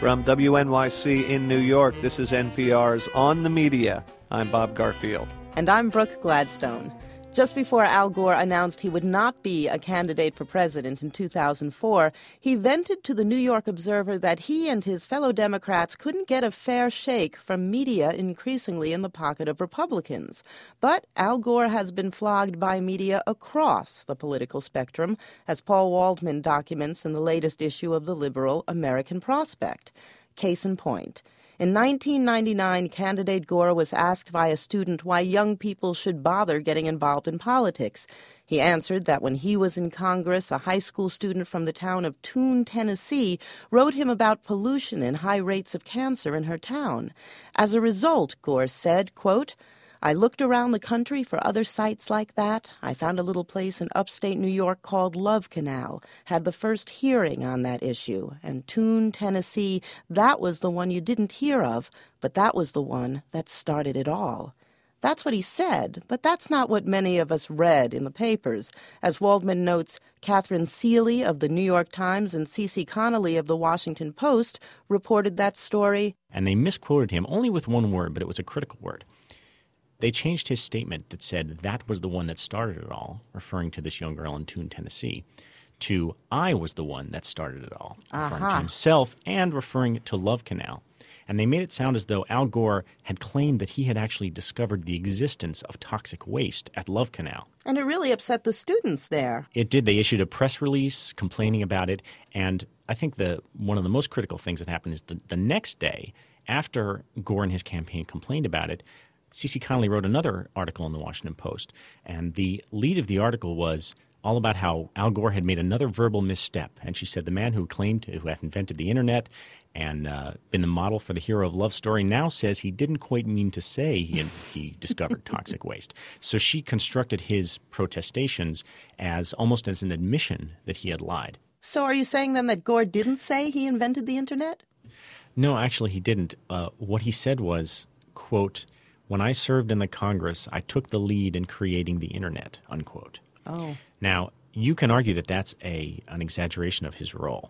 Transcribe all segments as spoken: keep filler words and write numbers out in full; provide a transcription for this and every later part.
From W N Y C in New York, this is N P R's On the Media. I'm Bob Garfield. And I'm Brooke Gladstone. Just before Al Gore announced he would not be a candidate for president in two thousand four, he vented to the New York Observer that he and his fellow Democrats couldn't get a fair shake from media increasingly in the pocket of Republicans. But Al Gore has been flogged by media across the political spectrum, as Paul Waldman documents in the latest issue of the liberal American Prospect. Case in point. In nineteen ninety-nine, candidate Gore was asked by a student why young people should bother getting involved in politics. He answered that when he was in Congress, a high school student from the town of Toone, Tennessee, wrote him about pollution and high rates of cancer in her town. As a result, Gore said, quote, I looked around the country for other sites like that. I found a little place in upstate New York called Love Canal, had the first hearing on that issue. And Toone, Tennessee, that was the one you didn't hear of, but that was the one that started it all. That's what he said, but that's not what many of us read in the papers. As Waldman notes, Catherine Seeley of the New York Times and Cece Connolly of the Washington Post reported that story. And they misquoted him only with one word, but it was a critical word. They changed his statement that said that was the one that started it all, referring to this young girl in Toone, Tennessee, to I was the one that started it all, referring uh-huh. to himself and referring to Love Canal. And they made it sound as though Al Gore had claimed that he had actually discovered the existence of toxic waste at Love Canal. And it really upset the students there. It did. They issued a press release complaining about it. And I think the one of the most critical things that happened is the, the next day, after Gore and his campaign complained about it, Cece Connolly wrote another article in the Washington Post, and the lead of the article was all about how Al Gore had made another verbal misstep. And she said the man who claimed to have invented the Internet and uh, been the model for the hero of love story now says he didn't quite mean to say he, he discovered toxic waste. So she constructed his protestations as almost as an admission that he had lied. So are you saying then that Gore didn't say he invented the Internet? No, actually he didn't. Uh, what he said was, quote, when I served in the Congress, I took the lead in creating the Internet, unquote. Oh. Now, you can argue that that's a an exaggeration of his role.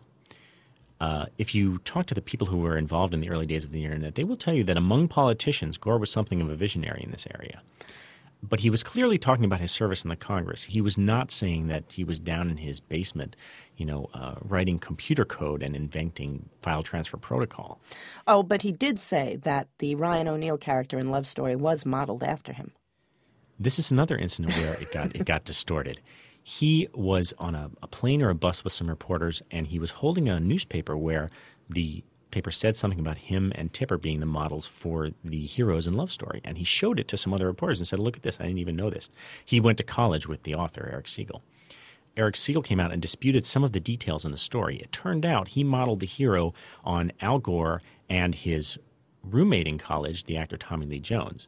Uh, if you talk to the people who were involved in the early days of the Internet, they will tell you that among politicians, Gore was something of a visionary in this area. But he was clearly talking about his service in the Congress. He was not saying that he was down in his basement, you know, uh, writing computer code and inventing file transfer protocol. Oh, but he did say that the Ryan O'Neal character in Love Story was modeled after him. This is another incident where it got it got distorted. He was on a, a plane or a bus with some reporters, and he was holding a newspaper where the paper said something about him and Tipper being the models for the heroes in Love Story. And he showed it to some other reporters and said, look at this, I didn't even know this. He went to college with the author, Eric Siegel. Eric Siegel came out and disputed some of the details in the story. It turned out he modeled the hero on Al Gore and his roommate in college, the actor Tommy Lee Jones.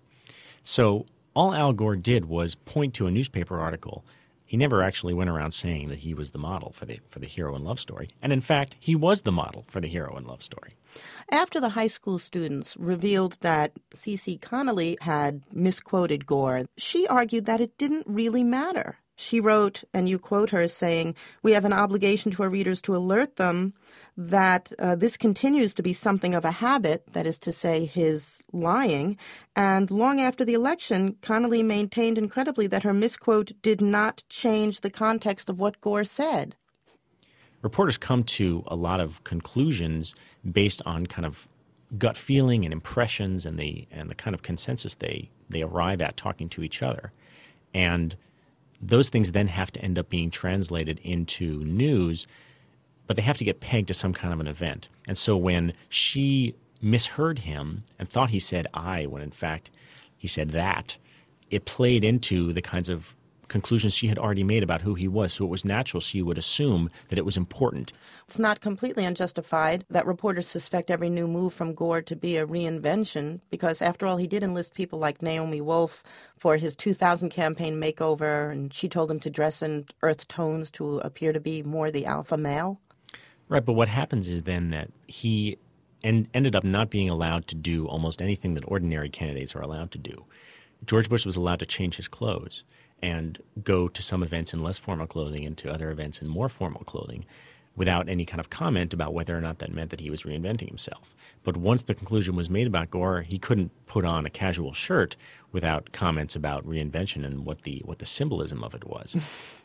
So all Al Gore did was point to a newspaper article. He never actually went around saying that he was the model for the for the hero in Love Story. And in fact, he was the model for the hero in Love Story. After the high school students revealed that Cece Connolly had misquoted Gore, she argued that it didn't really matter. She wrote, and you quote her, saying, we have an obligation to our readers to alert them that uh, this continues to be something of a habit, that is to say, his lying. And long after the election, Connolly maintained incredibly that her misquote did not change the context of what Gore said. Reporters come to a lot of conclusions based on kind of gut feeling and impressions and the and the kind of consensus they, they arrive at talking to each other. And those things then have to end up being translated into news, but they have to get pegged to some kind of an event. And so when she misheard him and thought he said I, when in fact he said that, it played into the kinds of conclusions she had already made about who he was. So it was natural she would assume that it was important. It's not completely unjustified that reporters suspect every new move from Gore to be a reinvention, because after all, he did enlist people like Naomi Wolf for his two thousand campaign makeover, and she told him to dress in earth tones to appear to be more the alpha male. Right, but what happens is then that he en- ended up not being allowed to do almost anything that ordinary candidates are allowed to do. George Bush was allowed to change his clothes and go to some events in less formal clothing and to other events in more formal clothing. without any kind of comment about whether or not that meant that he was reinventing himself. But once the conclusion was made about Gore, he couldn't put on a casual shirt without comments about reinvention and what the what the symbolism of it was.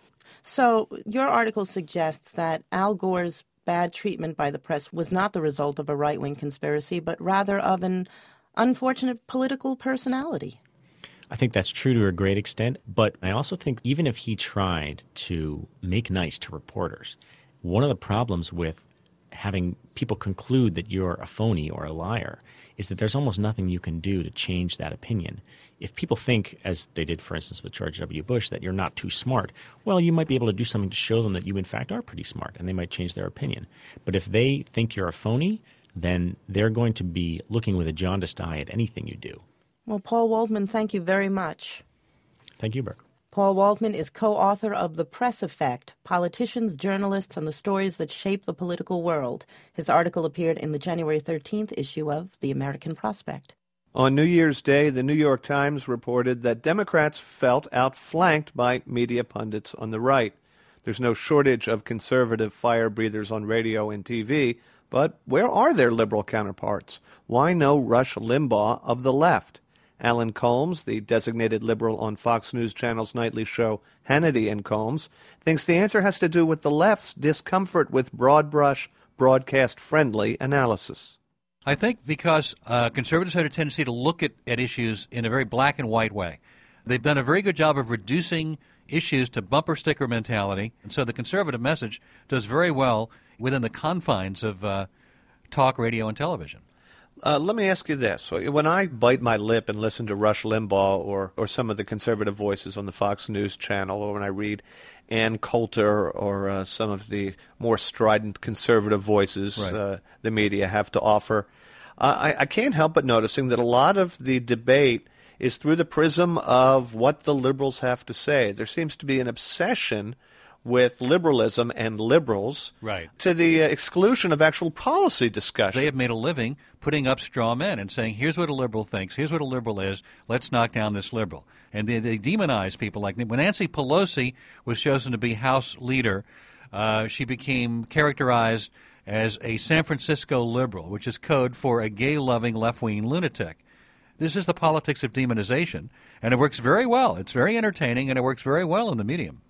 So your article suggests that Al Gore's bad treatment by the press was not the result of a right-wing conspiracy, but rather of an unfortunate political personality. I think that's true to a great extent, but I also think even if he tried to make nice to reporters, one of the problems with having people conclude that you're a phony or a liar is that there's almost nothing you can do to change that opinion. If people think, as they did, for instance, with George W. Bush, that you're not too smart, well, you might be able to do something to show them that you, in fact, are pretty smart, and they might change their opinion. But if they think you're a phony, then they're going to be looking with a jaundiced eye at anything you do. Well, Paul Waldman, thank you very much. Thank you, Burke. Paul Waldman is co-author of The Press Effect, Politicians, Journalists, and the Stories That Shape the Political World. His article appeared in the January thirteenth issue of The American Prospect. On New Year's Day, the New York Times reported that Democrats felt outflanked by media pundits on the right. There's no shortage of conservative fire breathers on radio and T V, but where are their liberal counterparts? Why no Rush Limbaugh of the left? Alan Colmes, the designated liberal on Fox News Channel's nightly show Hannity and Colmes, thinks the answer has to do with the left's discomfort with broad-brush, broadcast-friendly analysis. I think because uh, conservatives had a tendency to look at, at issues in a very black and white way. They've done a very good job of reducing issues to bumper sticker mentality, and so the conservative message does very well within the confines of uh, talk, radio, and television. Uh, let me ask you this. When I bite my lip and listen to Rush Limbaugh or, or some of the conservative voices on the Fox News channel, or when I read Ann Coulter or uh, some of the more strident conservative voices right. uh, the media have to offer, uh, I, I can't help but noticing that a lot of the debate is through the prism of what the liberals have to say. There seems to be an obsession with liberalism and liberals right. to the uh, exclusion of actual policy discussion. They have made a living putting up straw men and saying, here's what a liberal thinks, here's what a liberal is, let's knock down this liberal. And they, they demonize people. Like when Nancy Pelosi was chosen to be House leader, uh, she became characterized as a San Francisco liberal, which is code for a gay-loving left-wing lunatic. This is the politics of demonization, and it works very well. It's very entertaining, and it works very well in the medium.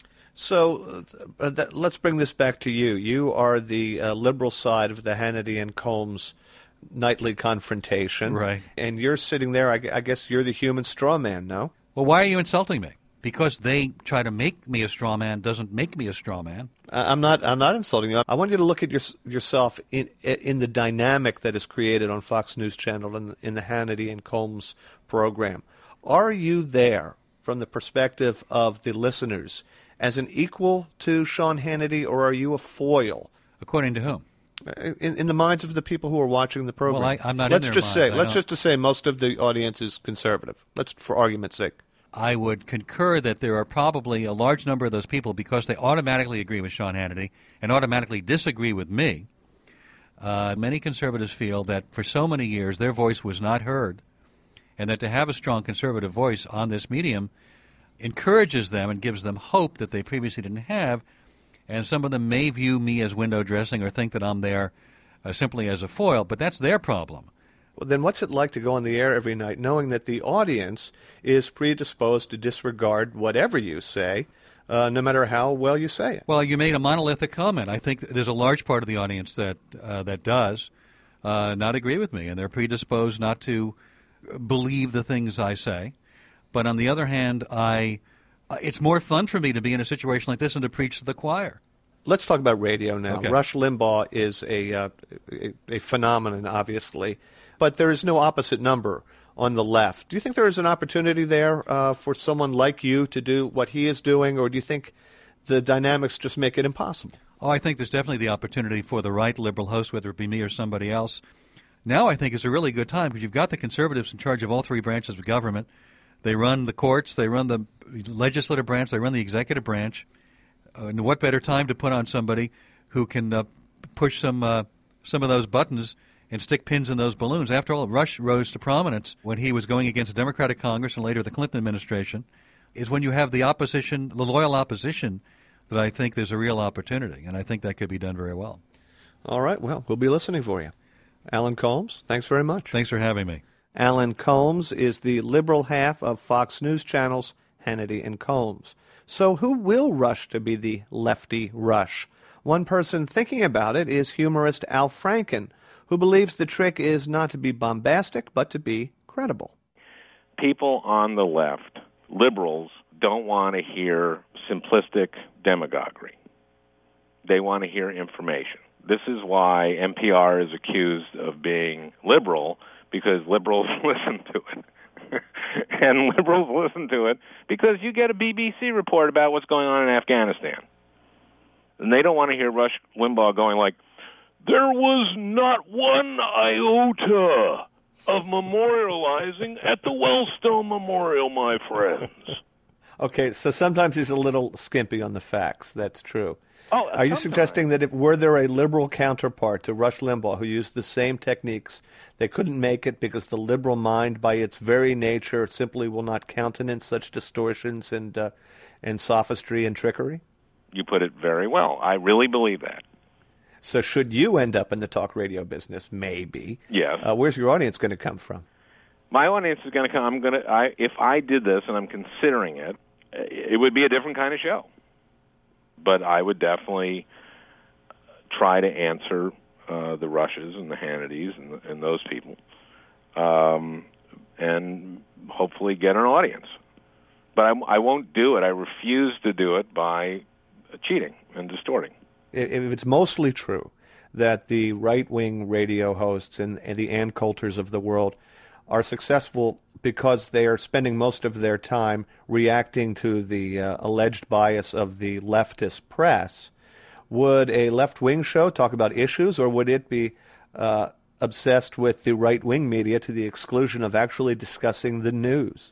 So uh, that, let's bring this back to you. You are the uh, liberal side of the Hannity and Colmes nightly confrontation. Right. And you're sitting there, I, I guess you're the human straw man, no? Well, why are you insulting me? Because they try to make me a straw man doesn't make me a straw man. Uh, I'm not I'm not insulting you. I want you to look at your, yourself in in the dynamic that is created on Fox News Channel and in the Hannity and Colmes program. Are you there from the perspective of the listeners as an equal to Sean Hannity, or are you a foil? According to whom? In, in the minds of the people who are watching the program. Well, I, I'm not let's in their just minds. say, let's just to say, most of the audience is conservative. Let's, for argument's sake. I would concur that there are probably a large number of those people, because they automatically agree with Sean Hannity and automatically disagree with me. Uh, many conservatives feel that for so many years their voice was not heard, and that to have a strong conservative voice on this medium encourages them and gives them hope that they previously didn't have. And some of them may view me as window dressing or think that I'm there uh, simply as a foil, but that's their problem. Well, then what's it like to go on the air every night knowing that the audience is predisposed to disregard whatever you say, uh, no matter how well you say it? Well, you made a monolithic comment. I think there's a large part of the audience that uh, that does uh, not agree with me, and they're predisposed not to believe the things I say. But on the other hand, I it's more fun for me to be in a situation like this and to preach to the choir. Let's talk about radio now. Okay. Rush Limbaugh is a, uh, a a phenomenon, obviously, but there is no opposite number on the left. Do you think there is an opportunity there uh, for someone like you to do what he is doing, or do you think the dynamics just make it impossible? Oh, I think there's definitely the opportunity for the right liberal host, whether it be me or somebody else. Now I think it's a really good time because you've got the conservatives in charge of all three branches of government. They run the courts, they run the legislative branch, they run the executive branch. Uh, and what better time to put on somebody who can uh, push some uh, some of those buttons and stick pins in those balloons? After all, Rush rose to prominence when he was going against the Democratic Congress and later the Clinton administration, is when you have the opposition, the loyal opposition, that I think there's a real opportunity, and I think that could be done very well. All right. Well, we'll be listening for you. Alan Colmes, thanks very much. Thanks for having me. Alan Colmes is the liberal half of Fox News Channel's Hannity and Colmes. So who will rush to be the lefty Rush? One person thinking about it is humorist Al Franken, who believes the trick is not to be bombastic, but to be credible. People on the left, liberals, don't want to hear simplistic demagoguery. They want to hear information. This is why N P R is accused of being liberal, because liberals listen to it. And liberals listen to it because you get a B B C report about what's going on in Afghanistan. And they don't want to hear Rush Limbaugh going like, there was not one iota of memorializing at the Wellstone Memorial, my friends. Okay, so sometimes he's a little skimpy on the facts. That's true. Oh, Are you sometimes. suggesting that if were there a liberal counterpart to Rush Limbaugh who used the same techniques, they couldn't make it because the liberal mind, by its very nature, simply will not countenance such distortions and uh, and sophistry and trickery? You put it very well. I really believe that. So should you end up in the talk radio business, maybe, Yes. uh, where's your audience going to come from? My audience is going to come. I'm going to. I, if I did this, and I'm considering it, it would be a different kind of show. But I would definitely try to answer uh, the Rushes and the Hannitys and, the, and those people, um, and hopefully get an audience. But I, I won't do it. I refuse to do it by cheating and distorting. If it's mostly true that the right-wing radio hosts and, and the Ann Coulters of the world are successful because they are spending most of their time reacting to the uh, alleged bias of the leftist press, would a left-wing show talk about issues, or would it be uh, obsessed with the right-wing media to the exclusion of actually discussing the news?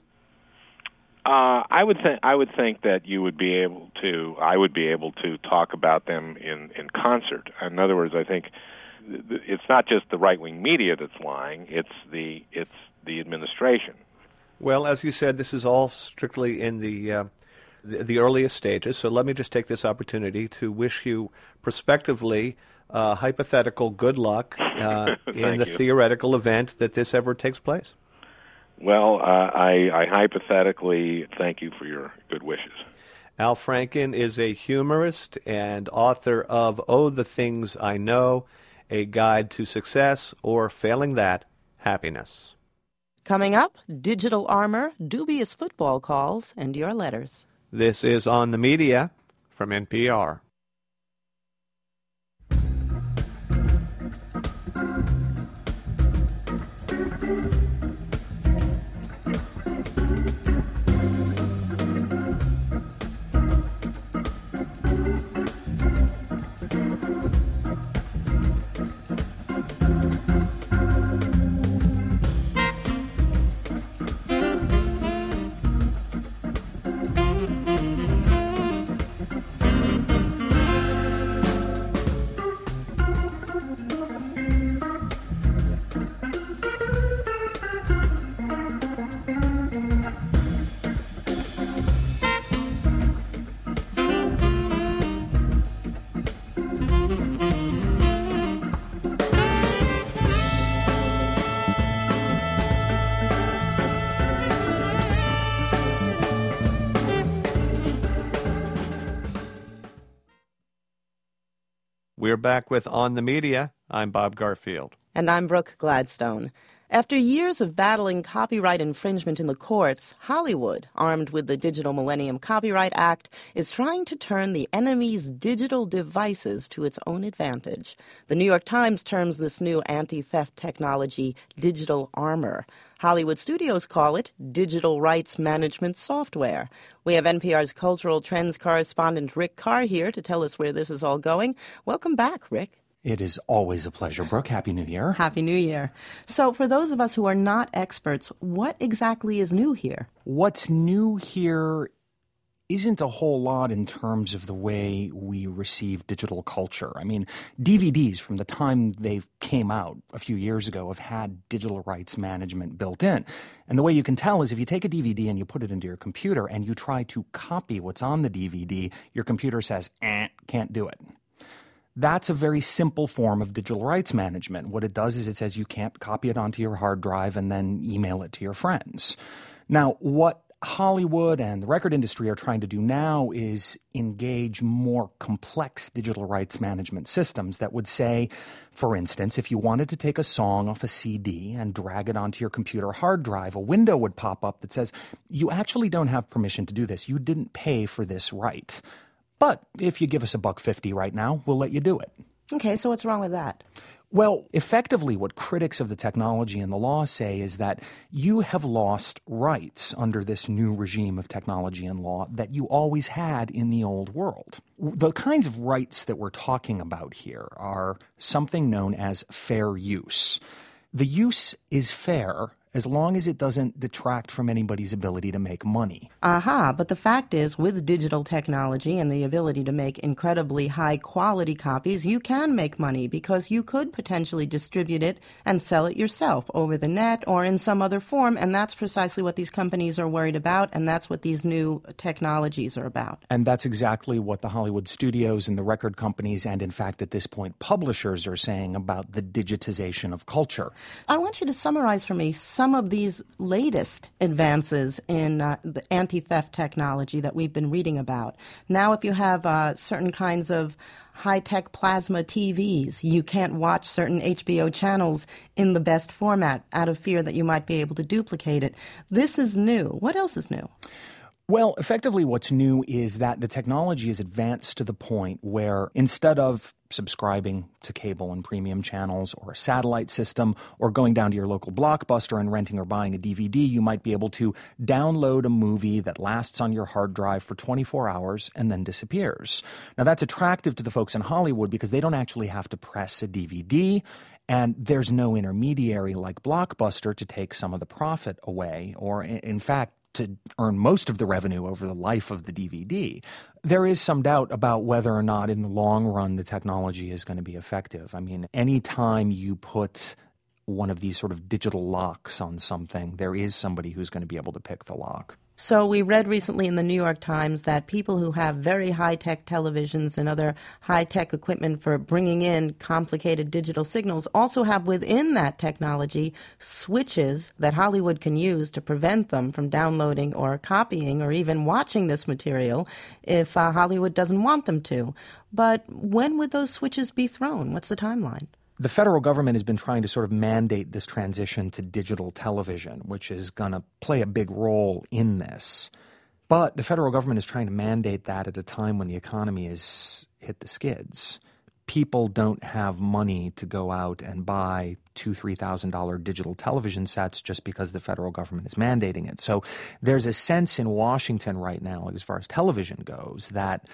Uh, I would think I would think that you would be able to. I would be able to talk about them in, in concert. In other words, I think th- it's not just the right-wing media that's lying. It's the it's the administration. Well, as you said, this is all strictly in the, uh, the the earliest stages. So let me just take this opportunity to wish you prospectively uh, hypothetical good luck uh, in the you. theoretical event that this ever takes place. Well, uh, I, I hypothetically thank you for your good wishes. Al Franken is a humorist and author of Oh, the Things I Know, A Guide to Success, or failing that, Happiness. Coming up, digital armor, dubious football calls, and your letters. This is On the Media from N P R. We're back with On the Media. I'm Bob Garfield. And I'm Brooke Gladstone. After years of battling copyright infringement in the courts, Hollywood, armed with the Digital Millennium Copyright Act, is trying to turn the enemy's digital devices to its own advantage. The New York Times terms this new anti-theft technology digital armor. Hollywood studios call it digital rights management software. We have N P R's cultural trends correspondent Rick Carr here to tell us where this is all going. Welcome back, Rick. It is always a pleasure, Brooke. Happy New Year. Happy New Year. So for those of us who are not experts, what exactly is new here? What's new here isn't a whole lot in terms of the way we receive digital culture. I mean, D V Ds from the time they came out a few years ago have had digital rights management built in. And the way you can tell is if you take a D V D and you put it into your computer and you try to copy what's on the D V D, your computer says, eh, can't do it. That's a very simple form of digital rights management. What it does is it says you can't copy it onto your hard drive and then email it to your friends. Now, what Hollywood and the record industry are trying to do now is engage more complex digital rights management systems that would say, for instance, if you wanted to take a song off a C D and drag it onto your computer hard drive, a window would pop up that says, you actually don't have permission to do this. You didn't pay for this right. But if you give us a buck fifty right now, we'll let you do it. Okay, so what's wrong with that? Well, effectively, what critics of the technology and the law say is that you have lost rights under this new regime of technology and law that you always had in the old world. The kinds of rights that we're talking about here are something known as fair use. The use is fair as long as it doesn't detract from anybody's ability to make money. Aha, but the fact is, with digital technology and the ability to make incredibly high-quality copies, you can make money because you could potentially distribute it and sell it yourself over the net or in some other form, and that's precisely what these companies are worried about, and that's what these new technologies are about. And that's exactly what the Hollywood studios and the record companies and, in fact, at this point, publishers are saying about the digitization of culture. I want you to summarize for me some of these latest advances in uh, the anti-theft technology that we've been reading about. Now, if you have uh, certain kinds of high-tech plasma T Vs, you can't watch certain H B O channels in the best format out of fear that you might be able to duplicate it. This is new. What else is new? Well, effectively what's new is that the technology is advanced to the point where instead of subscribing to cable and premium channels or a satellite system or going down to your local Blockbuster and renting or buying a D V D, you might be able to download a movie that lasts on your hard drive for twenty-four hours and then disappears. Now, that's attractive to the folks in Hollywood because they don't actually have to press a D V D, and there's no intermediary like Blockbuster to take some of the profit away or, in fact, to earn most of the revenue over the life of the D V D. There is some doubt about whether or not in the long run the technology is going to be effective. I mean, any time you put one of these sort of digital locks on something, there is somebody who's going to be able to pick the lock. So we read recently in the New York Times that people who have very high-tech televisions and other high-tech equipment for bringing in complicated digital signals also have within that technology switches that Hollywood can use to prevent them from downloading or copying or even watching this material if uh, Hollywood doesn't want them to. But when would those switches be thrown? What's the timeline? The federal government has been trying to sort of mandate this transition to digital television, which is going to play a big role in this. But the federal government is trying to mandate that at a time when the economy has hit the skids. People don't have money to go out and buy two thousand dollars, three thousand dollars digital television sets just because the federal government is mandating it. So there's a sense in Washington right now, as far as television goes, that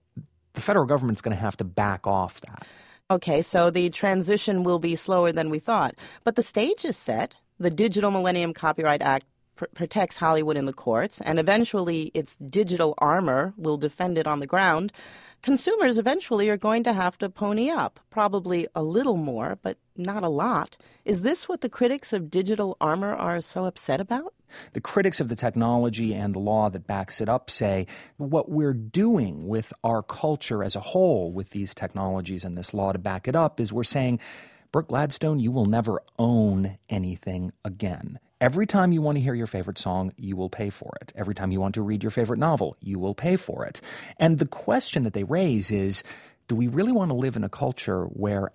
the federal government's going to have to back off that. Okay, so the transition will be slower than we thought. But the stage is set. The Digital Millennium Copyright Act pr- protects Hollywood in the courts, and eventually its digital armor will defend it on the ground. Consumers eventually are going to have to pony up, probably a little more, but not a lot. Is this what the critics of digital armor are so upset about? The critics of the technology and the law that backs it up say what we're doing with our culture as a whole with these technologies and this law to back it up is we're saying, Brooke Gladstone, you will never own anything again. Every time you want to hear your favorite song, you will pay for it. Every time you want to read your favorite novel, you will pay for it. And the question that they raise is, do we really want to live in a culture where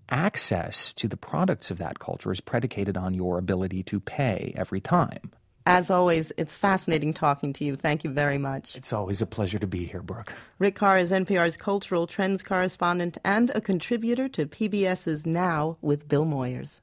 access to the products of that culture is predicated on your ability to pay every time? As always, it's fascinating talking to you. Thank you very much. It's always a pleasure to be here, Brooke. Rick Carr is N P R's cultural trends correspondent and a contributor to PBS's Now with Bill Moyers.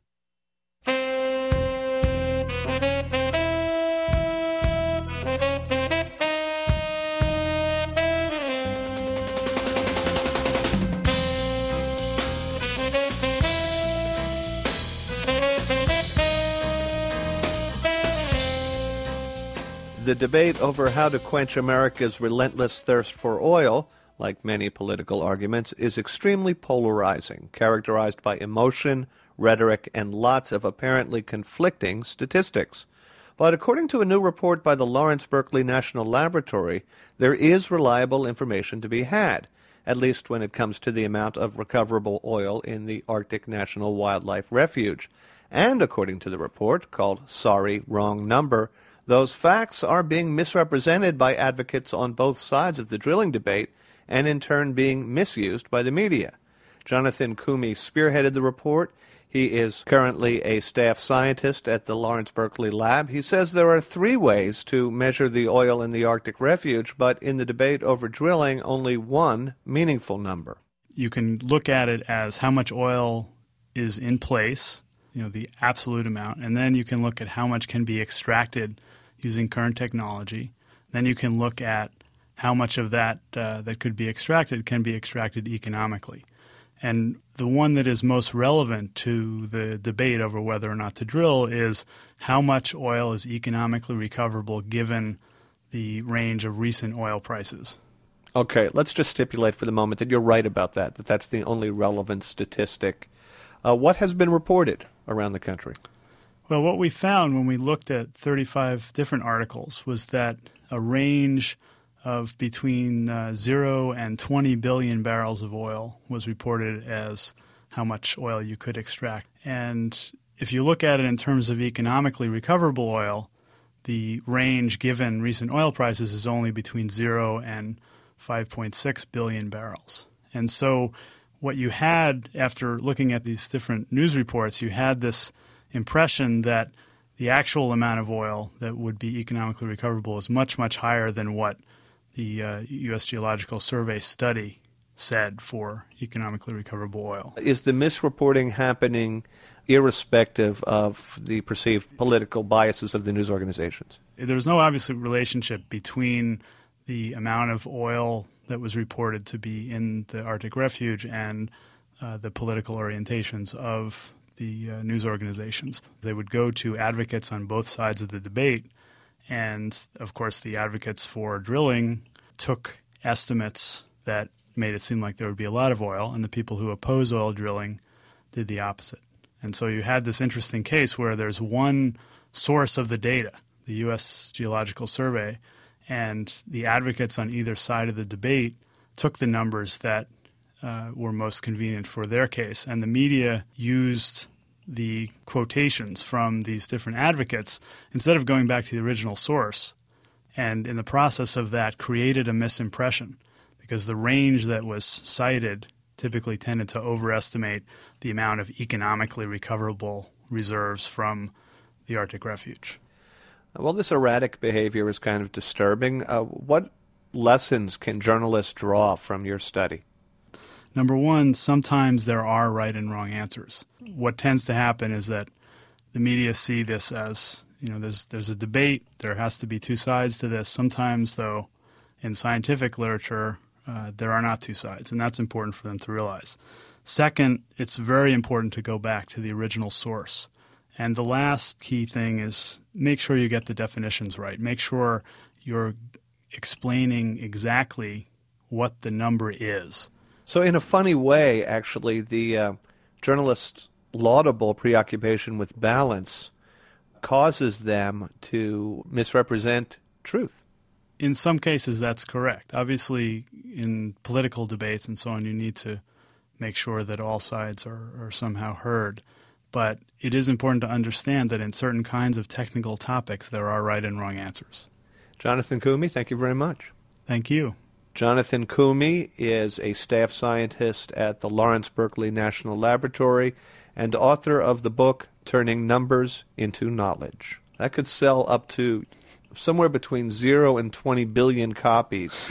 The debate over how to quench America's relentless thirst for oil, like many political arguments, is extremely polarizing, characterized by emotion, rhetoric, and lots of apparently conflicting statistics. But according to a new report by the Lawrence Berkeley National Laboratory, there is reliable information to be had, at least when it comes to the amount of recoverable oil in the Arctic National Wildlife Refuge. And according to the report, called Sorry, Wrong Number, those facts are being misrepresented by advocates on both sides of the drilling debate and in turn being misused by the media. Jonathan Koomey spearheaded the report. He is currently a staff scientist at the Lawrence Berkeley Lab. He says there are three ways to measure the oil in the Arctic Refuge, but in the debate over drilling, only one meaningful number. You can look at it as how much oil is in place, you know, the absolute amount, and then you can look at how much can be extracted using current technology. Then you can look at how much of that uh, that could be extracted can be extracted economically. And the one that is most relevant to the debate over whether or not to drill is how much oil is economically recoverable given the range of recent oil prices. Okay, let's just stipulate for the moment that you're right about that, that that's the only relevant statistic. Uh, what has been reported around the country? Well, what we found when we looked at thirty-five different articles was that a range of between uh, zero and twenty billion barrels of oil was reported as how much oil you could extract. And if you look at it in terms of economically recoverable oil, the range given recent oil prices is only between zero and five point six billion barrels. And so what you had after looking at these different news reports, you had this impression that the actual amount of oil that would be economically recoverable is much, much higher than what the uh, U S Geological Survey study said for economically recoverable oil. Is the misreporting happening irrespective of the perceived political biases of the news organizations? There's no obvious relationship between the amount of oil that was reported to be in the Arctic Refuge and uh, the political orientations of the uh, news organizations. They would go to advocates on both sides of the debate. And, of course, the advocates for drilling took estimates that made it seem like there would be a lot of oil, and the people who oppose oil drilling did the opposite. And so you had this interesting case where there's one source of the data, the U S Geological Survey, and the advocates on either side of the debate took the numbers that uh, were most convenient for their case, and the media used the quotations from these different advocates instead of going back to the original source, and in the process of that created a misimpression because the range that was cited typically tended to overestimate the amount of economically recoverable reserves from the Arctic Refuge. Well, this erratic behavior is kind of disturbing. Uh, what lessons can journalists draw from your study? Number one, sometimes there are right and wrong answers. What tends to happen is that the media see this as, you know, there's there's a debate, there has to be two sides to this. Sometimes, though, in scientific literature, uh, there are not two sides, and that's important for them to realize. Second, it's very important to go back to the original source. And the last key thing is make sure you get the definitions right. Make sure you're explaining exactly what the number is. So in a funny way, actually, the uh, journalist's laudable preoccupation with balance causes them to misrepresent truth. In some cases, that's correct. Obviously, in political debates and so on, you need to make sure that all sides are, are somehow heard. But it is important to understand that in certain kinds of technical topics, there are right and wrong answers. Jonathan Koomey, thank you very much. Thank you. Jonathan Koomey is a staff scientist at the Lawrence Berkeley National Laboratory and author of the book Turning Numbers into Knowledge. That could sell up to somewhere between zero and twenty billion copies.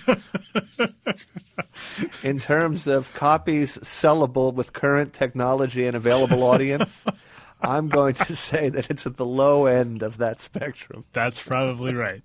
In terms of copies sellable with current technology and available audience, I'm going to say that it's at the low end of that spectrum. That's probably right.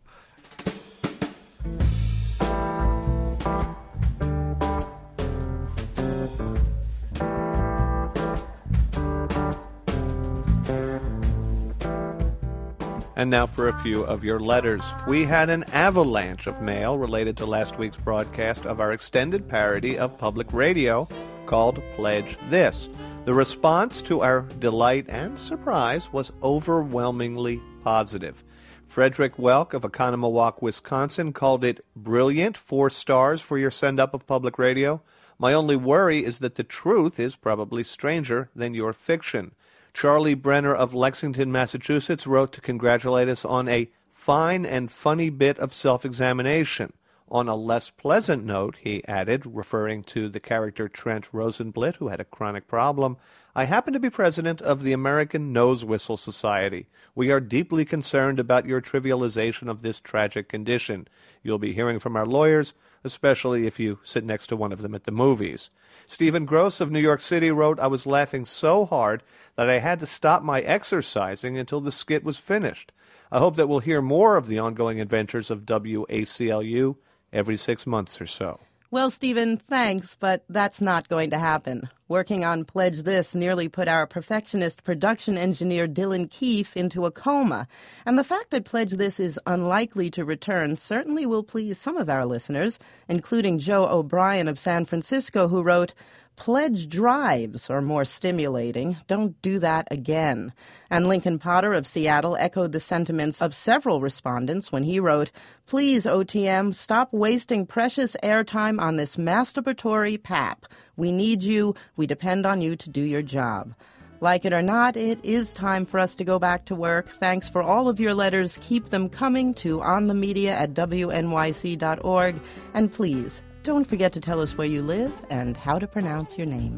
And now for a few of your letters. We had an avalanche of mail related to last week's broadcast of our extended parody of public radio called Pledge This. The response to our delight and surprise was overwhelmingly positive. Frederick Welk of Oconomowoc, Wisconsin, called it brilliant, four stars for your send-up of public radio. My only worry is that the truth is probably stranger than your fiction. Charlie Brenner of Lexington, Massachusetts, wrote to congratulate us on a fine and funny bit of self-examination. On a less pleasant note, he added, referring to the character Trent Rosenblit, who had a chronic problem, I happen to be president of the American Nose Whistle Society. We are deeply concerned about your trivialization of this tragic condition. You'll be hearing from our lawyers, especially if you sit next to one of them at the movies. Stephen Gross of New York City wrote, I was laughing so hard that I had to stop my exercising until the skit was finished. I hope that we'll hear more of the ongoing adventures of W A C L U every six months or so. Well, Stephen, thanks, but that's not going to happen. Working on Pledge This nearly put our perfectionist production engineer Dylan Keefe into a coma. And the fact that Pledge This is unlikely to return certainly will please some of our listeners, including Joe O'Brien of San Francisco, who wrote, Pledge drives are more stimulating. Don't do that again. And Lincoln Potter of Seattle echoed the sentiments of several respondents when he wrote, Please, O T M, stop wasting precious airtime on this masturbatory pap. We need you. We depend on you to do your job. Like it or not, it is time for us to go back to work. Thanks for all of your letters. Keep them coming to onthemedia at W N Y C dot org. And please, don't forget to tell us where you live and how to pronounce your name.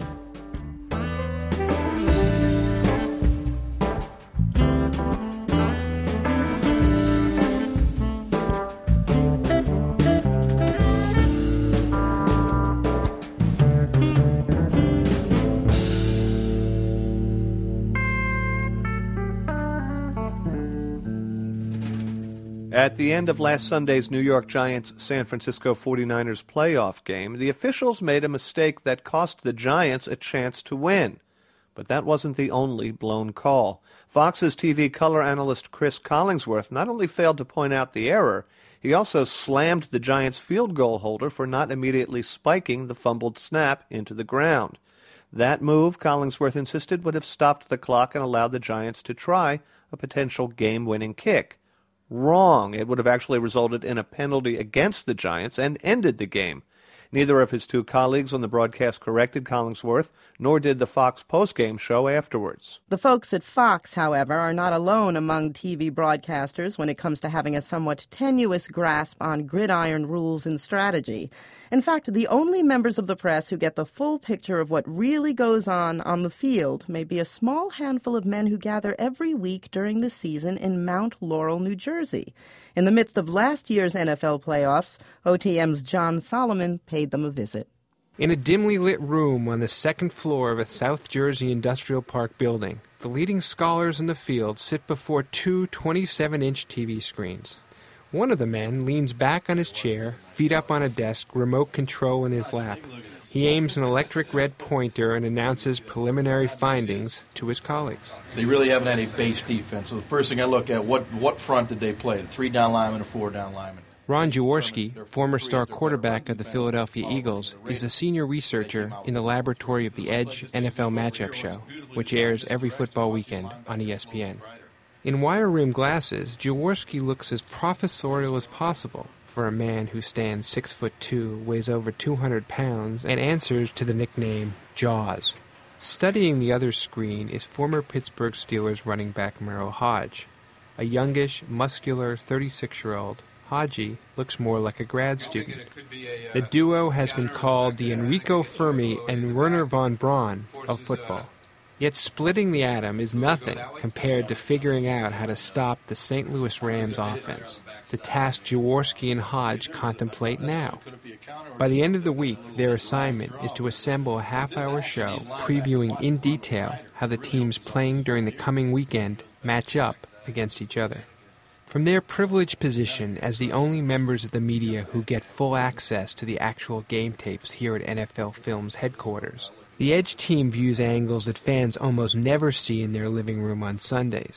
At the end of last Sunday's New York Giants-San Francisco forty-niners playoff game, the officials made a mistake that cost the Giants a chance to win. But that wasn't the only blown call. Fox's T V color analyst Chris Collingsworth not only failed to point out the error, he also slammed the Giants' field goal holder for not immediately spiking the fumbled snap into the ground. That move, Collingsworth insisted, would have stopped the clock and allowed the Giants to try a potential game-winning kick. Wrong. It would have actually resulted in a penalty against the Giants and ended the game. Neither of his two colleagues on the broadcast corrected Collingsworth, nor did the Fox postgame show afterwards. The folks at Fox, however, are not alone among T V broadcasters when it comes to having a somewhat tenuous grasp on gridiron rules and strategy. In fact, the only members of the press who get the full picture of what really goes on on the field may be a small handful of men who gather every week during the season in Mount Laurel, New Jersey. In the midst of last year's N F L playoffs, O T M's John Solomon paid them a visit. In a dimly lit room on the second floor of a South Jersey Industrial Park building, the leading scholars in the field sit before two twenty-seven inch T V screens. One of the men leans back on his chair, feet up on a desk, remote control in his lap. He aims an electric red pointer and announces preliminary findings to his colleagues. They really haven't had a base defense. So the first thing I look at, what what front did they play? The three down lineman or four down lineman? Ron Jaworski, former star quarterback of the Philadelphia Eagles, is a senior researcher in the laboratory of the Edge N F L Matchup Show, which airs every football weekend on E S P N. In wire-rimmed glasses, Jaworski looks as professorial as possible for a man who stands six foot two, weighs over two hundred pounds, and answers to the nickname Jaws. Studying the other screen is former Pittsburgh Steelers running back Merrill Hodge. A youngish, muscular thirty-six-year-old, Hodgie looks more like a grad student. The duo has been called the Enrico Fermi and Werner von Braun of football. Yet splitting the atom is nothing compared to figuring out how to stop the Saint Louis Rams offense, the task Jaworski and Hodge contemplate now. By the end of the week, their assignment is to assemble a half-hour show previewing in detail how the teams playing during the coming weekend match up against each other. From their privileged position as the only members of the media who get full access to the actual game tapes here at N F L Films headquarters, the Edge team views angles that fans almost never see in their living room on Sundays.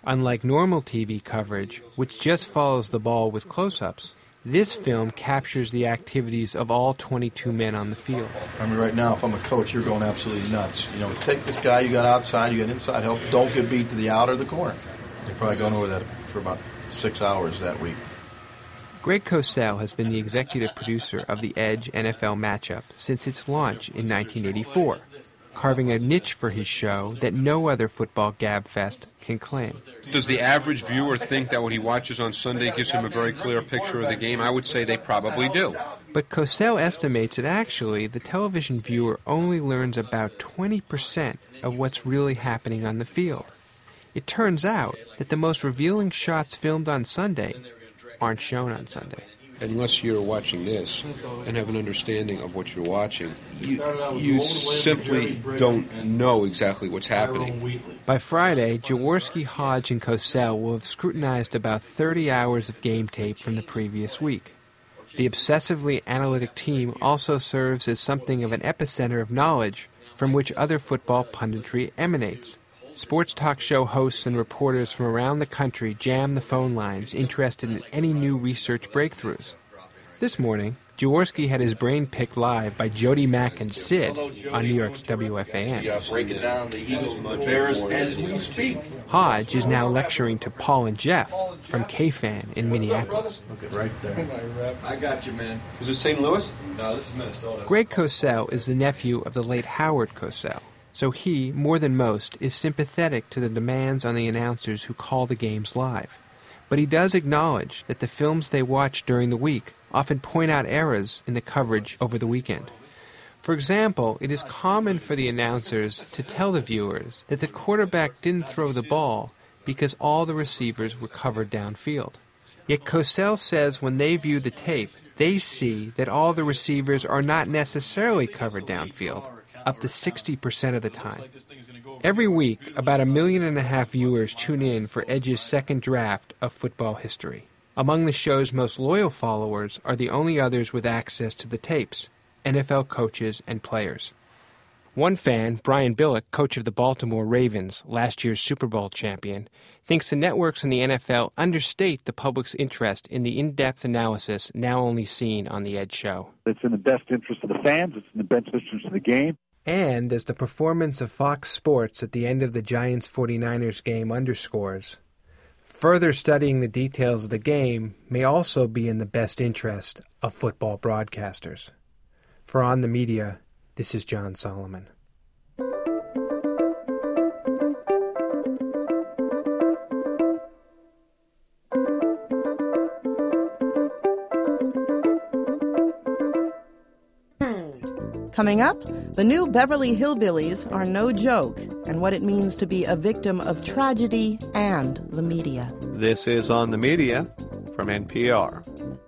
Unlike normal T V coverage, which just follows the ball with close-ups, this film captures the activities of all twenty-two men on the field. I mean, right now, if I'm a coach, you're going absolutely nuts. You know, take this guy, you got outside, you got inside help, don't get beat to the out or the corner. They're probably going over that for about six hours that week. Greg Cosell has been the executive producer of the Edge N F L matchup since its launch in nineteen eighty-four, carving a niche for his show that no other football gabfest can claim. Does the average viewer think that what he watches on Sunday gives him a very clear picture of the game? I would say they probably do. But Cosell estimates that actually the television viewer only learns about twenty percent of what's really happening on the field. It turns out that the most revealing shots filmed on Sunday aren't shown on Sunday. Unless you're watching this and have an understanding of what you're watching, you, you simply don't know exactly what's happening. By Friday, Jaworski, Hodge, and Cosell will have scrutinized about thirty hours of game tape from the previous week. The obsessively analytic team also serves as something of an epicenter of knowledge from which other football punditry emanates. Sports talk show hosts and reporters from around the country jam the phone lines interested in any new research breakthroughs. This morning, Jaworski had his brain picked live by Jody Mack and Sid on New York's W F A N. Yeah, breaking down the Eagles and the Bears as we speak. Hodge is now lecturing to Paul and Jeff from K-Fan in Minneapolis. Look at right there. I got you, man. Is this Saint Louis? No, this is Minnesota. Greg Cosell is the nephew of the late Howard Cosell, so he, more than most, is sympathetic to the demands on the announcers who call the games live. But he does acknowledge that the films they watch during the week often point out errors in the coverage over the weekend. For example, it is common for the announcers to tell the viewers that the quarterback didn't throw the ball because all the receivers were covered downfield. Yet Cosell says when they view the tape, they see that all the receivers are not necessarily covered downfield, up to sixty percent of the time. Every week, about a million and a half viewers tune in for Edge's second draft of football history. Among the show's most loyal followers are the only others with access to the tapes, N F L coaches and players. One fan, Brian Billick, coach of the Baltimore Ravens, last year's Super Bowl champion, thinks the networks and the N F L understate the public's interest in the in-depth analysis now only seen on the Edge show. It's in the best interest of the fans. It's in the best interest of the game. And as the performance of Fox Sports at the end of the Giants forty-niners game underscores, further studying the details of the game may also be in the best interest of football broadcasters. For On the Media, this is John Solomon. Coming up, the new Beverly Hillbillies are no joke, and what it means to be a victim of tragedy and the media. This is On the Media from N P R.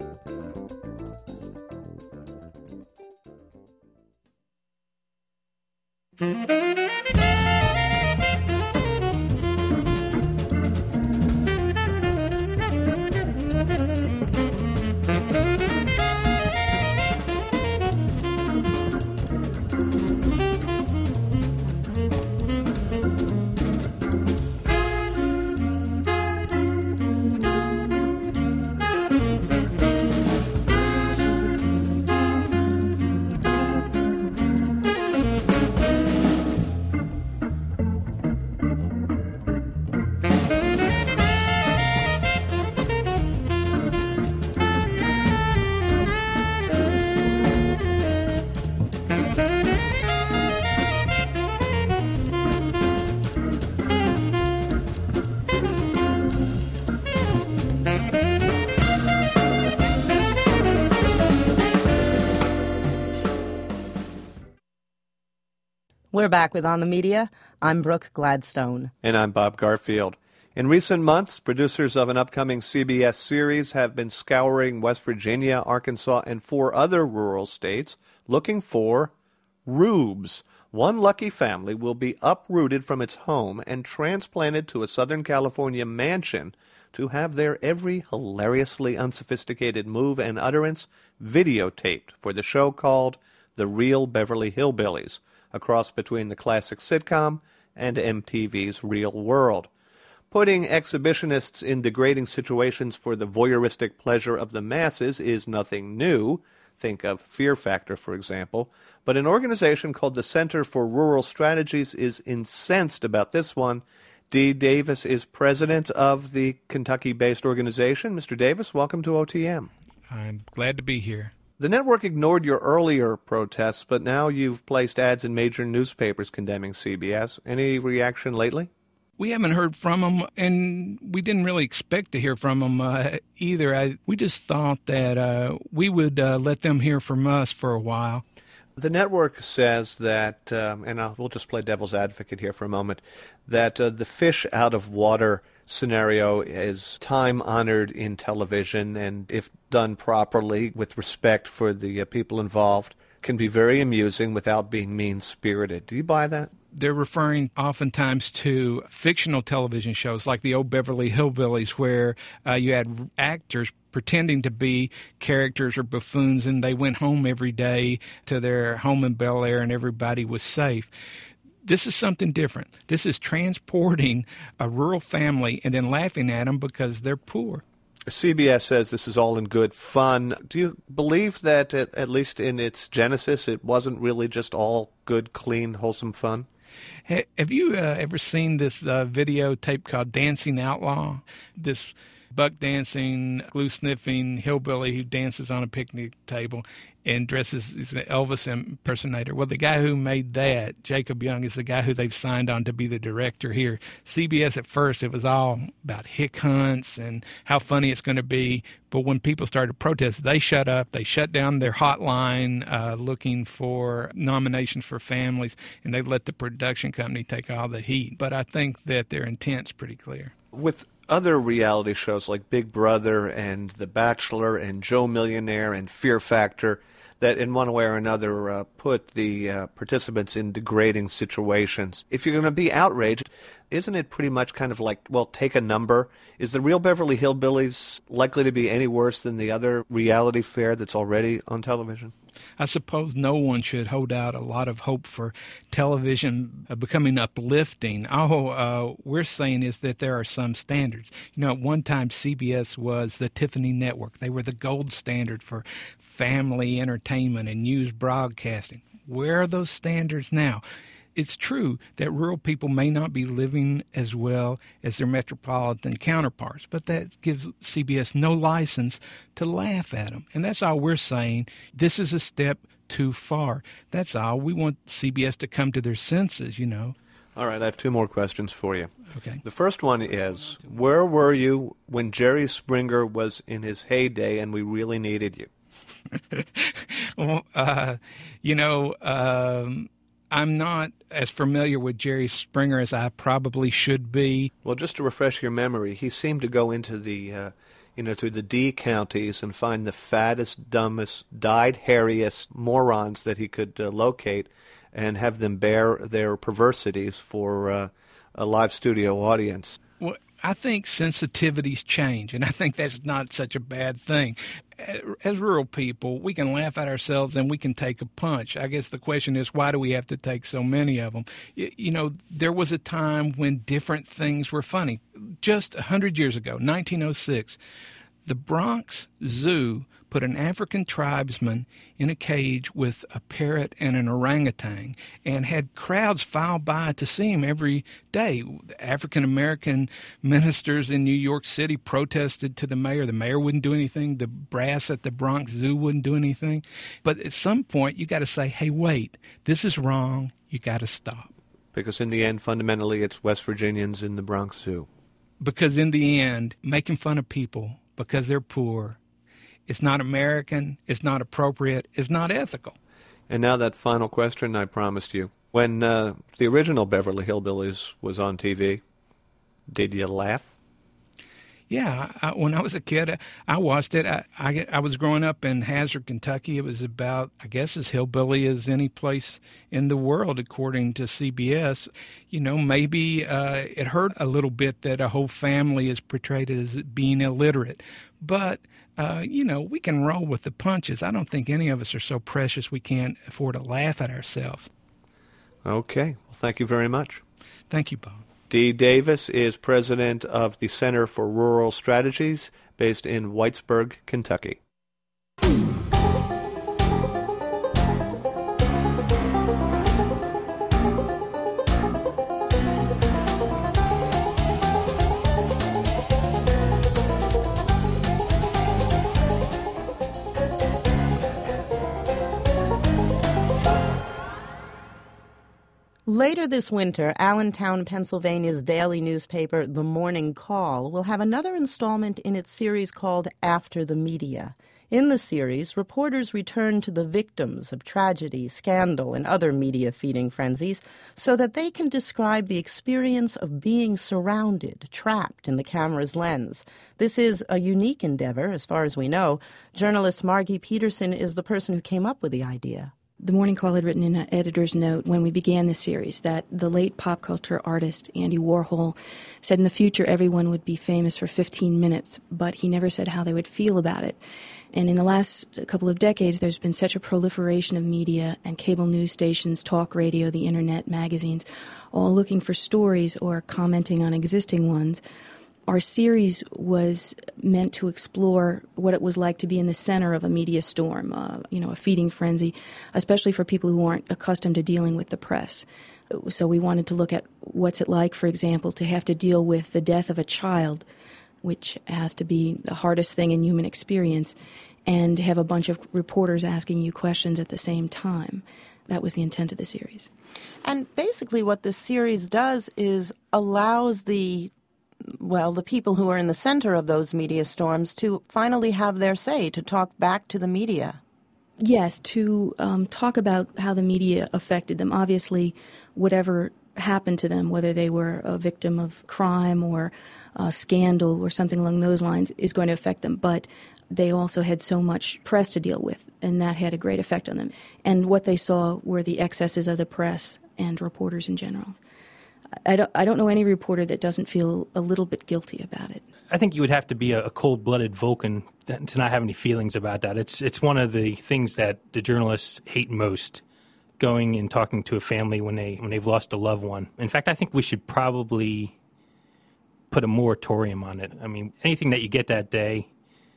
We're back with On the Media. I'm Brooke Gladstone. And I'm Bob Garfield. In recent months, producers of an upcoming C B S series have been scouring West Virginia, Arkansas, and four other rural states looking for rubes. One lucky family will be uprooted from its home and transplanted to a Southern California mansion to have their every hilariously unsophisticated move and utterance videotaped for the show called The Real Beverly Hillbillies, a cross between the classic sitcom and M T V's Real World. Putting exhibitionists in degrading situations for the voyeuristic pleasure of the masses is nothing new. Think of Fear Factor, for example. But an organization called the Center for Rural Strategies is incensed about this one. Dee Davis is president of the Kentucky-based organization. Mister Davis, welcome to O T M. I'm glad to be here. The network ignored your earlier protests, but now you've placed ads in major newspapers condemning C B S. Any reaction lately? We haven't heard from them, and we didn't really expect to hear from them uh, either. I, we just thought that uh, we would uh, let them hear from us for a while. The network says that, um, and I'll, we'll just play devil's advocate here for a moment, that uh, the fish out of water scenario is time-honored in television, and if done properly with respect for the uh, people involved, can be very amusing without being mean-spirited. Do you buy that? They're referring oftentimes to fictional television shows like the old Beverly Hillbillies, where uh, you had actors pretending to be characters or buffoons, and they went home every day to their home in Bel Air and everybody was safe. This is something different. This is transporting a rural family and then laughing at them because they're poor. C B S says this is all in good fun. Do you believe that, at, at least in its genesis, it wasn't really just all good, clean, wholesome fun? Have you uh, ever seen this uh, videotape called Dancing Outlaw? This buck dancing, glue sniffing hillbilly who dances on a picnic table and dresses as an Elvis impersonator. Well, the guy who made that, Jacob Young, is the guy who they've signed on to be the director here. C B S at first, it was all about hick hunts and how funny it's going to be. But when people started to protest, they shut up. They shut down their hotline uh, looking for nominations for families, and they let the production company take all the heat. But I think that their intent's pretty clear. With other reality shows like Big Brother and The Bachelor and Joe Millionaire and Fear Factor that in one way or another uh, put the uh, participants in degrading situations. If you're going to be outraged, isn't it pretty much kind of like, well, take a number? Is the real Beverly Hillbillies likely to be any worse than the other reality fare that's already on television? I suppose no one should hold out a lot of hope for television uh, becoming uplifting. All uh, we're saying is that there are some standards. You know, at one time C B S was the Tiffany Network. They were the gold standard for family entertainment and news broadcasting. Where are those standards now? It's true that rural people may not be living as well as their metropolitan counterparts, but that gives C B S no license to laugh at them. And that's all we're saying. This is a step too far. That's all. We want C B S to come to their senses, you know. All right, I have two more questions for you. Okay. The first one is, where were you when Jerry Springer was in his heyday and we really needed you? well, uh, you know, um, I'm not as familiar with Jerry Springer as I probably should be. Well, just to refresh your memory, he seemed to go into the, uh, you know, to the D counties and find the fattest, dumbest, dyed hairiest morons that he could uh, locate and have them bear their perversities for uh, a live studio audience. Well, I think sensitivities change, and I think that's not such a bad thing. As rural people, we can laugh at ourselves and we can take a punch. I guess the question is, why do we have to take so many of them? You know, there was a time when different things were funny. Just one hundred years ago, nineteen oh six, the Bronx Zoo put an African tribesman in a cage with a parrot and an orangutan and had crowds file by to see him every day. African-American ministers in New York City protested to the mayor. The mayor wouldn't do anything. The brass at the Bronx Zoo wouldn't do anything. But at some point, you got to say, hey, wait, this is wrong. You got to stop. Because in the end, fundamentally, it's West Virginians in the Bronx Zoo. Because in the end, making fun of people because they're poor, it's not American, it's not appropriate, it's not ethical. And now that final question I promised you. When uh, the original Beverly Hillbillies was on T V, did you laugh? Yeah, I, when I was a kid, I watched it. I, I, I was growing up in Hazard, Kentucky. It was about, I guess, as hillbilly as any place in the world, according to C B S. You know, maybe uh, it hurt a little bit that a whole family is portrayed as being illiterate. But, uh, you know, we can roll with the punches. I don't think any of us are so precious we can't afford to laugh at ourselves. Okay. Well, thank you very much. Thank you, Bob. Dee Davis is president of the Center for Rural Strategies, based in Whitesburg, Kentucky. Later this winter, Allentown, Pennsylvania's daily newspaper, The Morning Call, will have another installment in its series called After the Media. In the series, reporters return to the victims of tragedy, scandal, and other media-feeding frenzies so that they can describe the experience of being surrounded, trapped in the camera's lens. This is a unique endeavor, as far as we know. Journalist Margie Peterson is the person who came up with the idea. The Morning Call had written in an editor's note when we began the series that the late pop culture artist Andy Warhol said in the future everyone would be famous for fifteen minutes, but he never said how they would feel about it. And in the last couple of decades, there's been such a proliferation of media and cable news stations, talk radio, the internet, magazines, all looking for stories or commenting on existing ones. Our series was meant to explore what it was like to be in the center of a media storm, uh, you know, a feeding frenzy, especially for people who aren't accustomed to dealing with the press. So we wanted to look at what's it like, for example, to have to deal with the death of a child, which has to be the hardest thing in human experience, and have a bunch of reporters asking you questions at the same time. That was the intent of the series. And basically what this series does is allows the well, the people who are in the center of those media storms to finally have their say, to talk back to the media. Yes, to um, talk about how the media affected them. Obviously, whatever happened to them, whether they were a victim of crime or a scandal or something along those lines, is going to affect them. But they also had so much press to deal with, and that had a great effect on them. And what they saw were the excesses of the press and reporters in general. I don't, I don't know any reporter that doesn't feel a little bit guilty about it. I think you would have to be a, a cold-blooded Vulcan to not have any feelings about that. It's it's one of the things that the journalists hate most, going and talking to a family when, they, when they've lost a loved one. In fact, I think we should probably put a moratorium on it. I mean, anything that you get that day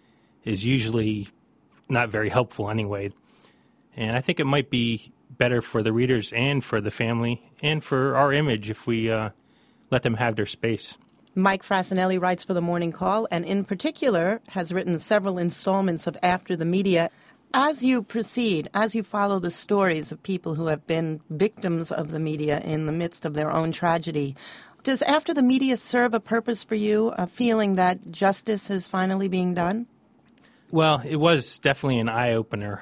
is usually not very helpful anyway. And I think it might be better for the readers and for the family and for our image if we uh, let them have their space. Mike Frassinelli writes for The Morning Call and in particular has written several installments of After the Media. As you proceed, as you follow the stories of people who have been victims of the media in the midst of their own tragedy, does After the Media serve a purpose for you, a feeling that justice is finally being done? Well, it was definitely an eye-opener.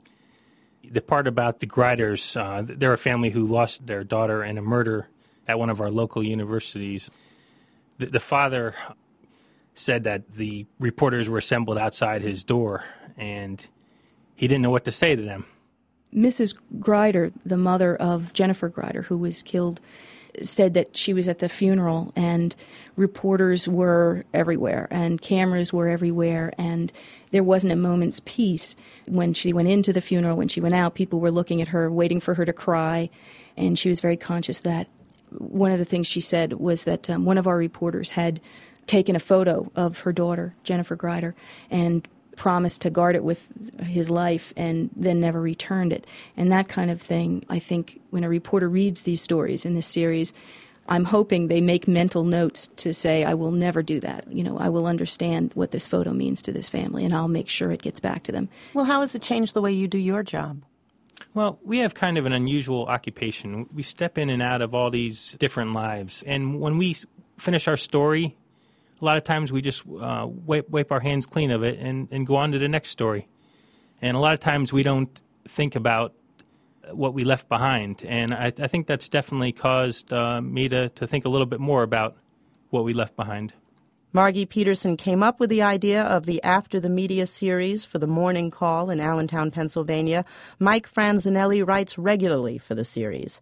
The part about the Gryders, uh, they're a family who lost their daughter in a murder at one of our local universities. The, the father said that the reporters were assembled outside his door, and he didn't know what to say to them. Missus Gryder, the mother of Jennifer Gryder, who was killed, said that she was at the funeral and reporters were everywhere and cameras were everywhere and there wasn't a moment's peace. When she went into the funeral, when she went out, people were looking at her, waiting for her to cry, and she was very conscious of that. One of the things she said was that um, one of our reporters had taken a photo of her daughter, Jennifer Gryder, and promised to guard it with his life and then never returned it. And that kind of thing, I think, when a reporter reads these stories in this series, I'm hoping they make mental notes to say, I will never do that. You know, I will understand what this photo means to this family, and I'll make sure it gets back to them. Well, how has it changed the way you do your job? Well, we have kind of an unusual occupation. We step in and out of all these different lives. And when we finish our story, a lot of times we just uh, wipe, wipe our hands clean of it and, and go on to the next story. And a lot of times we don't think about what we left behind. And I, I think that's definitely caused uh, me to, to think a little bit more about what we left behind. Margie Peterson came up with the idea of the After the Media series for The Morning Call in Allentown, Pennsylvania. Mike Franzinelli writes regularly for the series.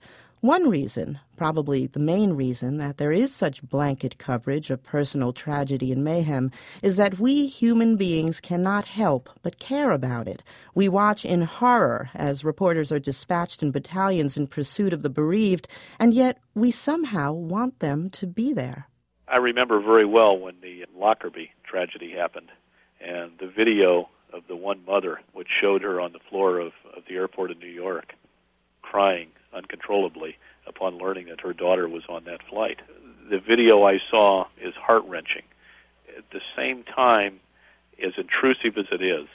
One reason, probably the main reason, that there is such blanket coverage of personal tragedy and mayhem is that we human beings cannot help but care about it. We watch in horror as reporters are dispatched in battalions in pursuit of the bereaved, and yet we somehow want them to be there. I remember very well when the Lockerbie tragedy happened, and the video of the one mother, which showed her on the floor of, of the airport in New York, crying uncontrollably upon learning that her daughter was on that flight. The video I saw is heart-wrenching. At the same time, as intrusive as it is,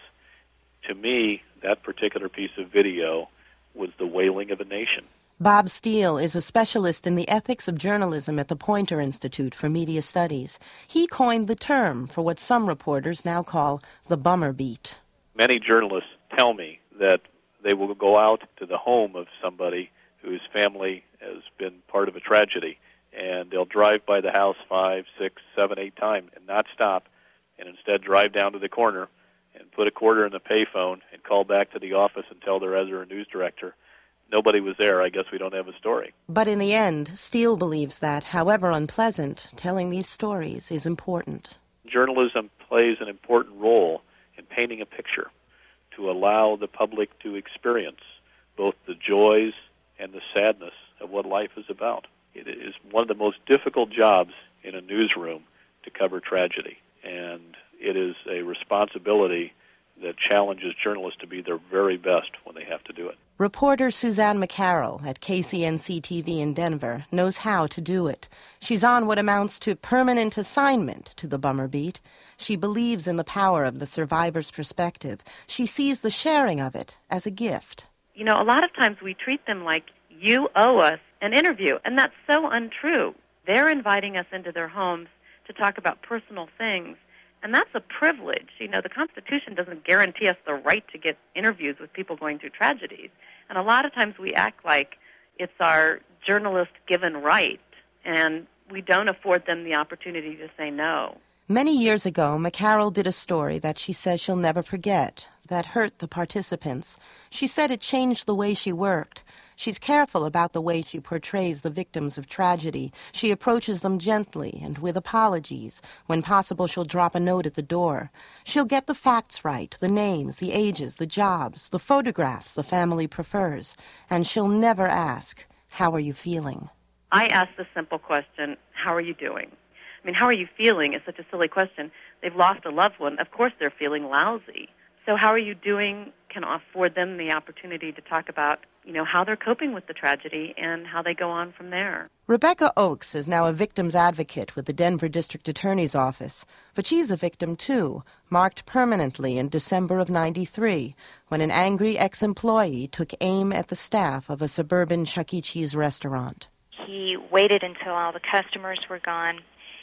to me, that particular piece of video was the wailing of a nation. Bob Steele is a specialist in the ethics of journalism at the Poynter Institute for Media Studies. He coined the term for what some reporters now call the bummer beat. Many journalists tell me that they will go out to the home of somebody whose family has been part of a tragedy, and they'll drive by the house five, six, seven, eight times and not stop, and instead drive down to the corner and put a quarter in the payphone and call back to the office and tell their editor or news director, nobody was there, I guess we don't have a story. But in the end, Steele believes that, however unpleasant, telling these stories is important. Journalism plays an important role in painting a picture to allow the public to experience both the joys and the sadness of what life is about. It is one of the most difficult jobs in a newsroom to cover tragedy, and it is a responsibility that challenges journalists to be their very best when they have to do it. Reporter Suzanne McCarroll at K C N C T V in Denver knows how to do it. She's on what amounts to permanent assignment to the bummer beat. She believes in the power of the survivor's perspective. She sees the sharing of it as a gift. You know, a lot of times we treat them like, you owe us an interview, and that's so untrue. They're inviting us into their homes to talk about personal things, and that's a privilege. You know, the Constitution doesn't guarantee us the right to get interviews with people going through tragedies, and a lot of times we act like it's our journalist-given right, and we don't afford them the opportunity to say no. Many years ago, McCarroll did a story that she says she'll never forget, that hurt the participants. She said it changed the way she worked. She's careful about the way she portrays the victims of tragedy. She approaches them gently and with apologies. When possible, she'll drop a note at the door. She'll get the facts right, the names, the ages, the jobs, the photographs the family prefers. And she'll never ask, how are you feeling? I ask the simple question, how are you doing? I mean, how are you feeling is such a silly question. They've lost a loved one. Of course they're feeling lousy. So how are you doing can afford them the opportunity to talk about, you know, how they're coping with the tragedy and how they go on from there. Rebecca Oakes is now a victim's advocate with the Denver District Attorney's Office. But she's a victim, too, marked permanently in December of ninety-three, when an angry ex-employee took aim at the staff of a suburban Chuck E. Cheese restaurant. He waited until all the customers were gone.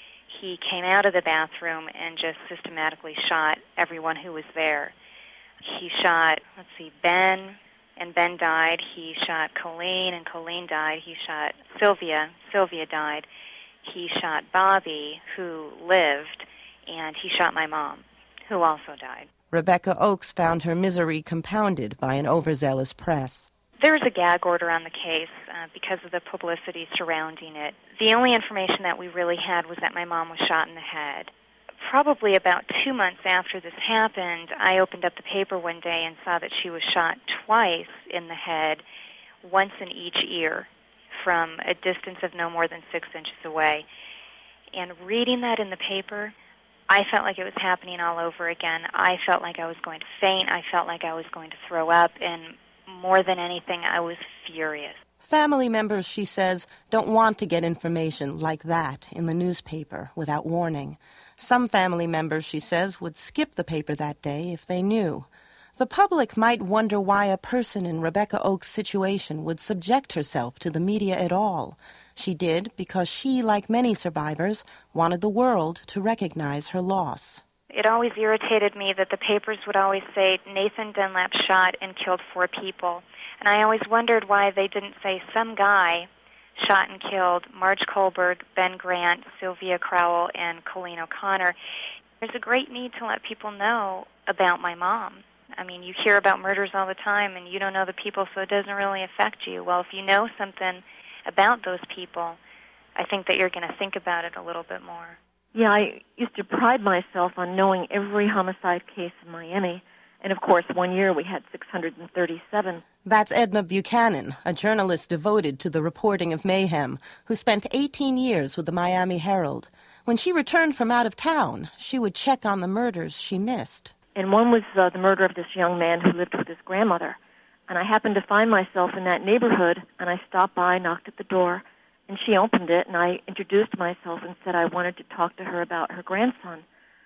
He came out of the bathroom and just systematically shot everyone who was there. He shot, let's see, Ben, and Ben died. He shot Colleen, and Colleen died. He shot Sylvia. Sylvia died. He shot Bobby, who lived, and he shot my mom, who also died. Rebecca Oakes found her misery compounded by an overzealous press. There's a gag order on the case uh, because of the publicity surrounding it. The only information that we really had was that my mom was shot in the head. Probably about two months after this happened, I opened up the paper one day and saw that she was shot twice in the head, once in each ear, from a distance of no more than six inches away. And reading that in the paper, I felt like it was happening all over again. I felt like I was going to faint. I felt like I was going to throw up, and more than anything, I was furious. Family members, she says, don't want to get information like that in the newspaper without warning. Some family members, she says, would skip the paper that day if they knew. The public might wonder why a person in Rebecca Oakes' situation would subject herself to the media at all. She did because she, like many survivors, wanted the world to recognize her loss. It always irritated me that the papers would always say Nathan Dunlap shot and killed four people. And I always wondered why they didn't say some guy shot and killed Marge Kohlberg, Ben Grant, Sylvia Crowell, and Colleen O'Connor. There's a great need to let people know about my mom. I mean, you hear about murders all the time, and you don't know the people, so it doesn't really affect you. Well, if you know something about those people, I think that you're going to think about it a little bit more. Yeah, I used to pride myself on knowing every homicide case in Miami. And, of course, one year we had six hundred thirty-seven. That's Edna Buchanan, a journalist devoted to the reporting of mayhem, who spent eighteen years with the Miami Herald. When she returned from out of town, she would check on the murders she missed. And one was uh, the murder of this young man who lived with his grandmother. And I happened to find myself in that neighborhood, and I stopped by, knocked at the door, and she opened it, and I introduced myself and said I wanted to talk to her about her grandson.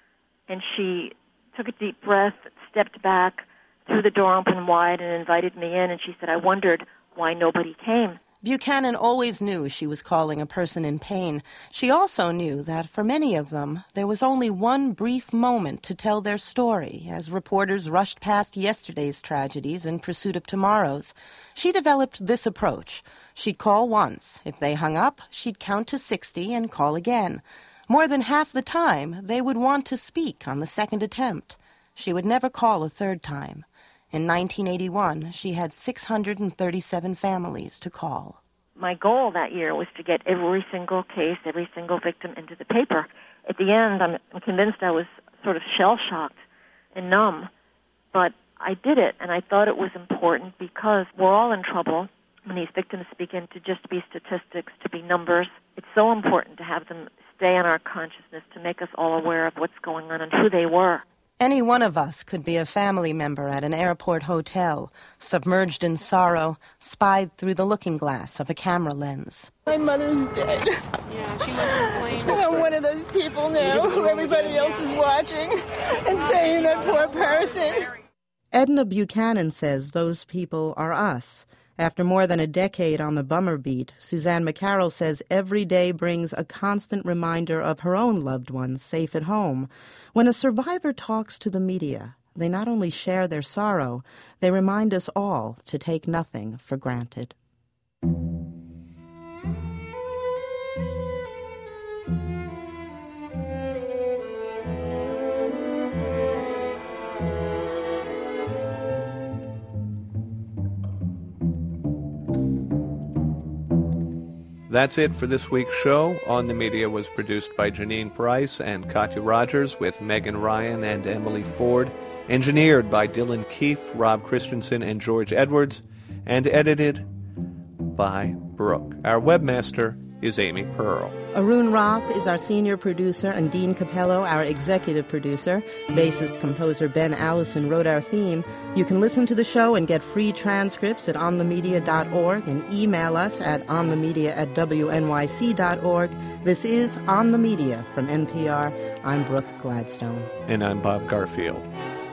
And she took a deep breath, stepped back, threw the door open wide, and invited me in, and she said, I wondered why nobody came. Buchanan always knew she was calling a person in pain. She also knew that for many of them, there was only one brief moment to tell their story as reporters rushed past yesterday's tragedies in pursuit of tomorrow's. She developed this approach. She'd call once. If they hung up, she'd count to sixty and call again. More than half the time, they would want to speak on the second attempt. She would never call a third time. In nineteen eighty-one, she had six hundred thirty-seven families to call. My goal that year was to get every single case, every single victim into the paper. At the end, I'm, I'm convinced I was sort of shell-shocked and numb. But I did it, and I thought it was important because we're all in trouble when these victims begin to just be statistics, to be numbers. It's so important to have them stay in our consciousness, to make us all aware of what's going on and who they were. Any one of us could be a family member at an airport hotel, submerged in sorrow, spied through the looking glass of a camera lens. My mother's dead. Yeah, she wasn't blamed. I'm one of those people now who everybody else is watching and saying that poor person. Edna Buchanan says those people are us. After more than a decade on the bummer beat, Suzanne McCarroll says every day brings a constant reminder of her own loved ones safe at home. When a survivor talks to the media, they not only share their sorrow, they remind us all to take nothing for granted. That's it for this week's show. On the Media was produced by Janine Price and Katya Rogers with Megan Ryan and Emily Ford, engineered by Dylan Keefe, Rob Christensen, and George Edwards, and edited by Brooke. Our webmaster is Amy Pearl. Arun Roth is our senior producer, and Dean Capello, our executive producer. Bassist-composer Ben Allison wrote our theme. You can listen to the show and get free transcripts at on the media dot org and email us at onthemedia at w n y c dot org. This is On the Media from N P R. I'm Brooke Gladstone. And I'm Bob Garfield.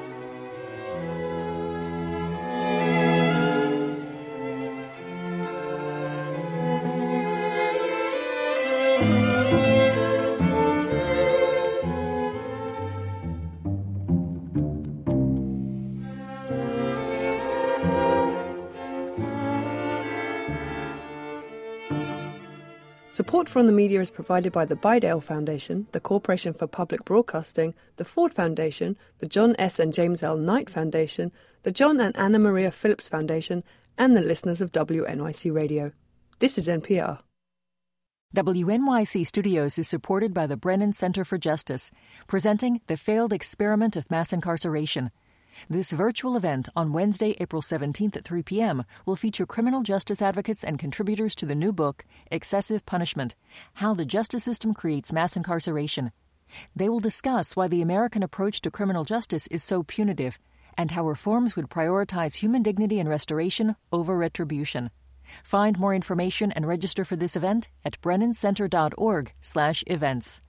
Support from the media is provided by the Bidale Foundation, the Corporation for Public Broadcasting, the Ford Foundation, the John S. and James L. Knight Foundation, the John and Anna Maria Phillips Foundation, and the listeners of W N Y C Radio. This is N P R. W N Y C Studios is supported by the Brennan Center for Justice, presenting The Failed Experiment of Mass Incarceration. This virtual event on Wednesday, April seventeenth at three p.m. will feature criminal justice advocates and contributors to the new book, Excessive Punishment: How the Justice System Creates Mass Incarceration. They will discuss why the American approach to criminal justice is so punitive and how reforms would prioritize human dignity and restoration over retribution. Find more information and register for this event at brennan center dot org slash events.